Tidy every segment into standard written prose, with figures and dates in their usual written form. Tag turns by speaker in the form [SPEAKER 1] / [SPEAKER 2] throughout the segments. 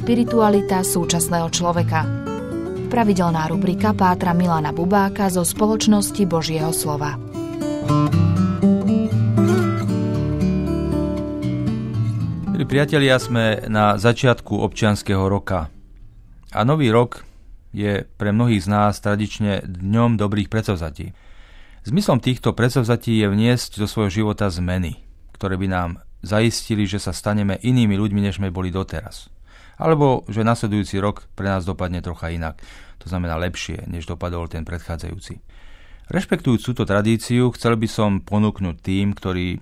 [SPEAKER 1] spiritualita súčasného človeka. Pravidelná rubrika pátra Milana Bubáka zo Spoločnosti Božieho slova.
[SPEAKER 2] Milí priatelia, sme na začiatku občianskeho roka. A nový rok je pre mnohých z nás tradične dňom dobrých predsavzatí. Zmyslom týchto predsavzatí je vniesť do svojho života zmeny, ktoré by nám zaistili, že sa staneme inými ľuďmi, než sme boli doteraz. Alebo že nasledujúci rok pre nás dopadne trocha inak. To znamená lepšie, než dopadol ten predchádzajúci. Rešpektujúc túto tradíciu, chcel by som ponúknuť tým, ktorí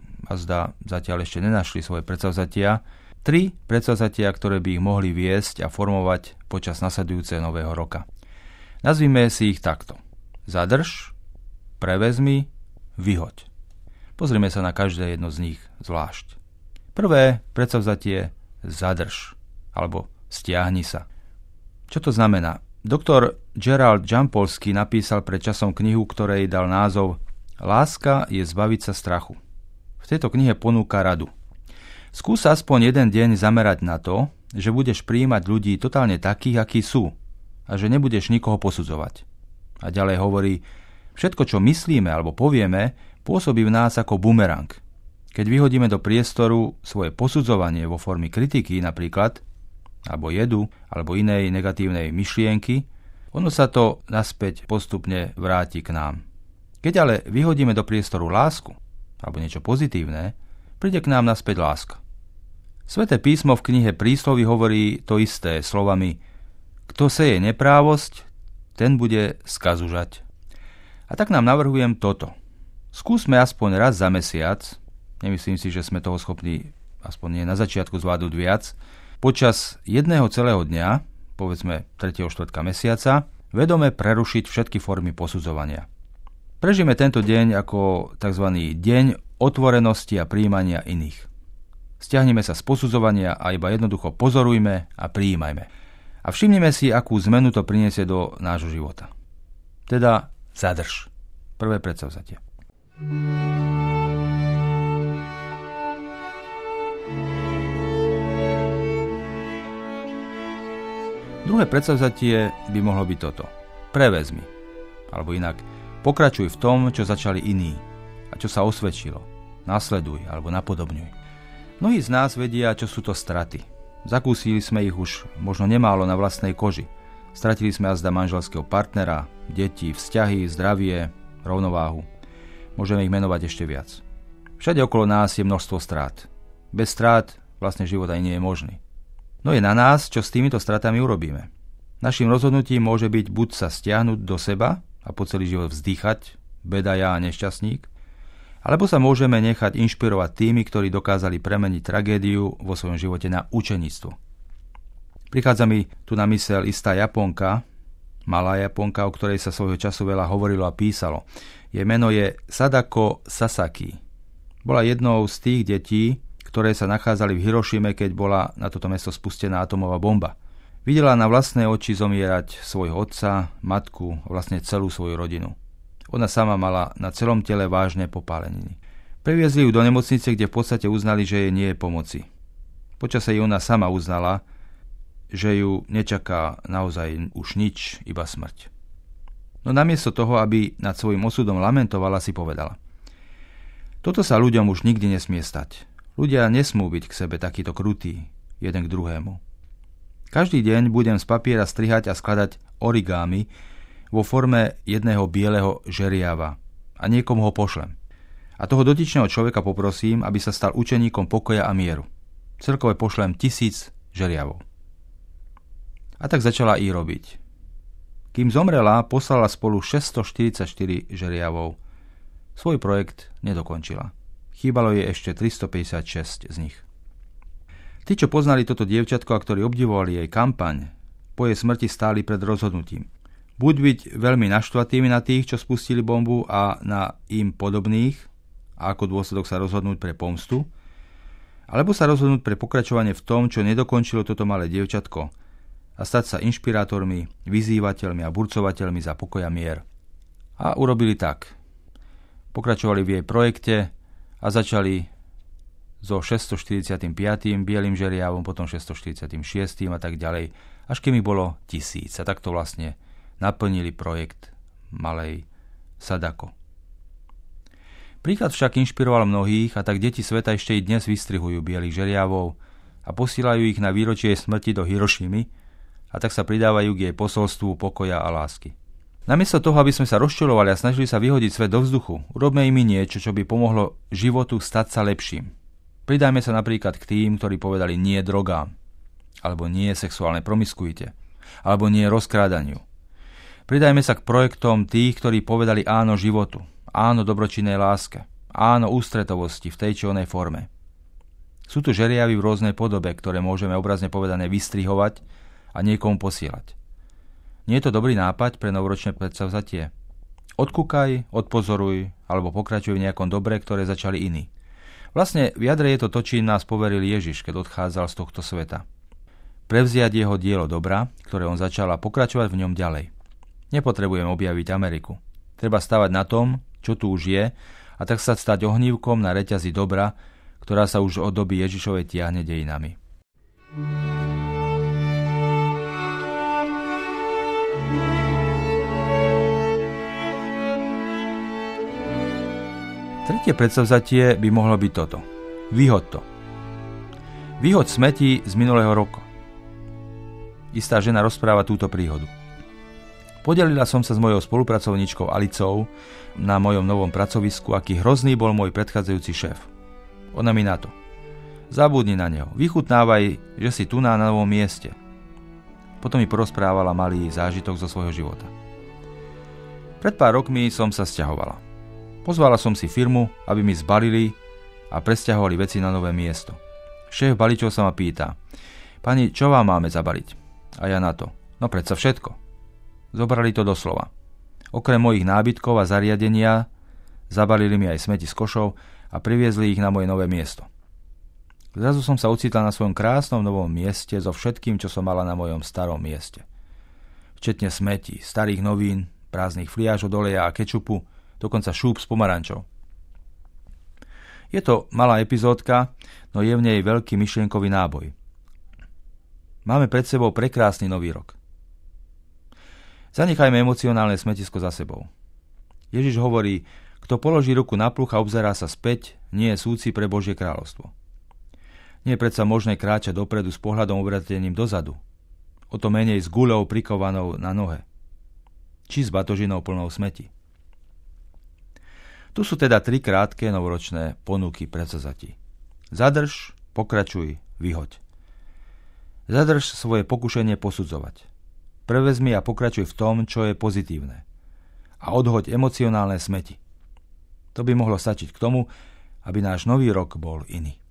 [SPEAKER 2] zatiaľ ešte nenašli svoje predsavzatia, 3 predsavzatia, ktoré by ich mohli viesť a formovať počas nasledujúceho nového roka. Nazvime si ich takto. Zadrž, prevezmi, vyhoď. Pozrime sa na každé jedno z nich zvlášť. Prvé predsavzatie zadrž, alebo stiahni sa. Čo to znamená? Doktor Gerald Jampolsky napísal pred časom knihu, ktorej dal názov Láska je zbaviť sa strachu. V tejto knihe ponúka radu. Skús aspoň jeden deň zamerať na to, že budeš prijímať ľudí totálne takých, akí sú a že nebudeš nikoho posudzovať. A ďalej hovorí, všetko, čo myslíme alebo povieme, pôsobí v nás ako bumerang. Keď vyhodíme do priestoru svoje posudzovanie vo formy kritiky napríklad, alebo jedu, alebo inej negatívnej myšlienky, ono sa to naspäť postupne vráti k nám. Keď ale vyhodíme do priestoru lásku, alebo niečo pozitívne, príde k nám naspäť láska. Sväté písmo v knihe Prísloví hovorí to isté slovami: kto seje neprávosť, ten bude skazu žať. A tak nám navrhujem toto. Skúsme aspoň raz za mesiac, nemyslím si, že sme toho schopní, aspoň nie na začiatku, zvládnuť viac, počas jedného celého dňa, povedzme 3. 4. mesiaca, vedome prerušiť všetky formy posudzovania. Prežijeme tento deň ako tzv. Deň otvorenosti a prijímania iných. Stiahneme sa z posudzovania a iba jednoducho pozorujme a prijímajme. A všimnime si, akú zmenu to priniesie do nášho života. Teda zadrž. Prvé predsavzatie. Druhé predsavzatie by mohlo byť toto. Prevezmi. Alebo inak, pokračuj v tom, čo začali iní a čo sa osvedčilo. Nasleduj alebo napodobňuj. Mnohí z nás vedia, čo sú to straty. Zakúsili sme ich už možno nemálo na vlastnej koži. Stratili sme azda manželského partnera, deti, vzťahy, zdravie, rovnováhu. Môžeme ich menovať ešte viac. Všade okolo nás je množstvo strát. Bez strát vlastne život aj nie je možný. No je na nás, čo s týmito stratami urobíme. Naším rozhodnutím môže byť buď sa stiahnuť do seba a po celý život vzdýchať, beda ja a nešťastník, alebo sa môžeme nechať inšpirovať tými, ktorí dokázali premeniť tragédiu vo svojom živote na učeníctvo. Prichádza mi tu na myseľ istá Japonka, malá Japonka, o ktorej sa svojho času veľa hovorilo a písalo. Jej meno je Sadako Sasaki. Bola jednou z tých detí, ktoré sa nachádzali v Hirošime, keď bola na toto mesto spustená atomová bomba. Videla na vlastné oči zomierať svojho otca, matku, vlastne celú svoju rodinu. Ona sama mala na celom tele vážne popáleniny. Previezli ju do nemocnice, kde v podstate uznali, že jej nie je pomoci. Počase ona sama uznala, že ju nečaká naozaj už nič, iba smrť. No namiesto toho, aby nad svojím osudom lamentovala, si povedala: toto sa ľuďom už nikdy nesmie stať. Ľudia nesmú byť k sebe takýto krutí, jeden k druhému. Každý deň budem z papiera strihať a skladať origami vo forme jedného bieleho žeriava a niekomu ho pošlem. A toho dotyčného človeka poprosím, aby sa stal učeníkom pokoja a mieru. Celkové pošlem 1000 žeriavov. A tak začala i robiť. Kým zomrela, poslala spolu 644 žeriavov. Svoj projekt nedokončila. Chýbalo jej ešte 356 z nich. Tí, čo poznali toto dievčatko a ktorí obdivovali jej kampaň, po jej smrti stáli pred rozhodnutím. Buď byť veľmi naštvatými na tých, čo spustili bombu a na im podobných, a ako dôsledok sa rozhodnúť pre pomstu, alebo sa rozhodnúť pre pokračovanie v tom, čo nedokončilo toto malé dievčatko a stať sa inšpirátormi, vyzývateľmi a burcovateľmi za pokoj a mier. A urobili tak. Pokračovali v jej projekte a začali so 645. bielým žeriavom, potom 646. a tak ďalej, až kým ich bolo 1000. A takto vlastne naplnili projekt malej Sadako. Príklad však inšpiroval mnohých, a tak deti sveta ešte i dnes vystrihujú bielých žeriavov a posílajú ich na výročie smrti do Hirošimy, a tak sa pridávajú k jej posolstvu pokoja a lásky. Namiesto toho, aby sme sa rozčulovali a snažili sa vyhodiť svet do vzduchu, urobme im niečo, čo by pomohlo životu stať sa lepším. Pridajme sa napríklad k tým, ktorí povedali nie drogám, alebo nie sexuálnej promiskuite, alebo nie rozkrádaniu. Pridajme sa k projektom tých, ktorí povedali áno životu, áno dobročinnej láske, áno ústretovosti v tej či onej forme. Sú tu žeriavy v rôznej podobe, ktoré môžeme obrazne povedané vystrihovať a niekomu posielať. Nie je to dobrý nápad pre novoročné predsavzatie? Odkúkaj, odpozoruj, alebo pokračuj v nejakom dobre, ktoré začali iní. Vlastne v jadre je to to, čím nás poveril Ježiš, keď odchádzal z tohto sveta. Prevziať jeho dielo dobra, ktoré on začal, a pokračovať v ňom ďalej. Nepotrebujem objaviť Ameriku. Treba stavať na tom, čo tu už je, a tak sa stať ohnívkom na reťazi dobra, ktorá sa už od doby Ježišovej tiahne dejinami. Tretie predsavzatie by mohlo byť toto. Vyhoď to. Vyhoď smeti z minulého roku. Istá žena rozpráva túto príhodu. Podelila som sa s mojou spolupracovníčkou Alicou na mojom novom pracovisku, aký hrozný bol môj predchádzajúci šéf. Ona mi na to. Zabudni na neho. Vychutnávaj, že si tu na novom mieste. Potom mi porozprávala malý zážitok zo svojho života. Pred pár rokmi som sa sťahovala. Pozvala som si firmu, aby mi zbalili a presťahovali veci na nové miesto. Šéf baličov sa ma pýta: pani, čo vám máme zabaliť? A ja na to: no predsa všetko. Zobrali to doslova. Okrem mojich nábytkov a zariadenia zabalili mi aj smeti z košov a priviezli ich na moje nové miesto. Zrazu som sa ocitla na svojom krásnom novom mieste so všetkým, čo som mala na mojom starom mieste. Včetne smetí, starých novín, prázdnych fliaž od oleja a kečupu, dokonca šúp s pomarančou. Je to malá epizódka, no je v nej veľký myšlienkový náboj. Máme pred sebou prekrásny nový rok. Zanechajme emocionálne smetisko za sebou. Ježiš hovorí: kto položí ruku na pluch a obzerá sa späť, nie je súci pre Božie kráľovstvo. Nie je predsa možné kráčať dopredu s pohľadom obratením dozadu, o to menej s guľou prikovanou na nohe, či s batožinou plnou smeti. Tu sú teda 3 krátke novoročné ponuky predsavzatí. Zadrž, pokračuj, vyhoď. Zadrž svoje pokušenie posudzovať. Prevezmi a pokračuj v tom, čo je pozitívne. A odhoď emocionálne smeti. To by mohlo stačiť k tomu, aby náš nový rok bol iný.